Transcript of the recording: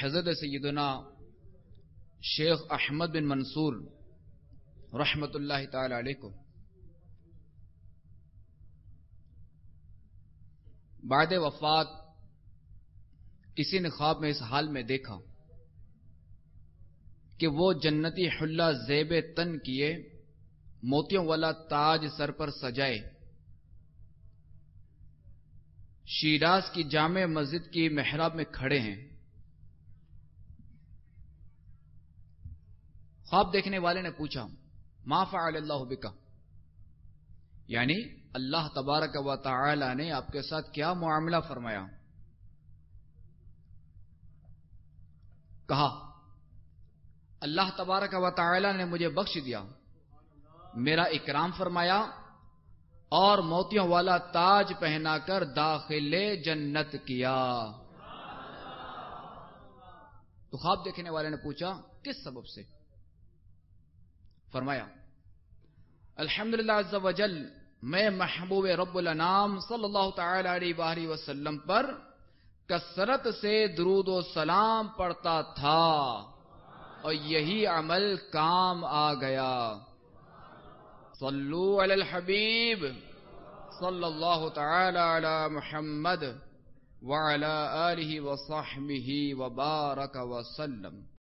حضرت سیدنا شیخ احمد بن منصور رحمت اللہ تعالی علیہ کو بعد وفات کسی نے خواب میں اس حال میں دیکھا کہ وہ جنتی حلہ زیب تن کیے، موتیوں والا تاج سر پر سجائے، شیراز کی جامع مسجد کی محراب میں کھڑے ہیں۔ خواب دیکھنے والے نے پوچھا ما فعل اللہ بک، یعنی اللہ تبارک و تعالی نے آپ کے ساتھ کیا معاملہ فرمایا؟ کہا اللہ تبارک و تعالی نے مجھے بخش دیا، میرا اکرام فرمایا اور موتیوں والا تاج پہنا کر داخل جنت کیا۔ تو خواب دیکھنے والے نے پوچھا کس سبب سے؟ فرمایا الحمدللہ عز وجل، میں محبوب رب الانام صلی اللہ تعالی علیہ وآلہ وسلم پر کثرت سے درود و سلام پڑھتا تھا اور یہی عمل کام آ گیا۔ صلو علی الحبیب صلی اللہ تعالی علی محمد وعلی آلہ وصحبہ وبارک وسلم۔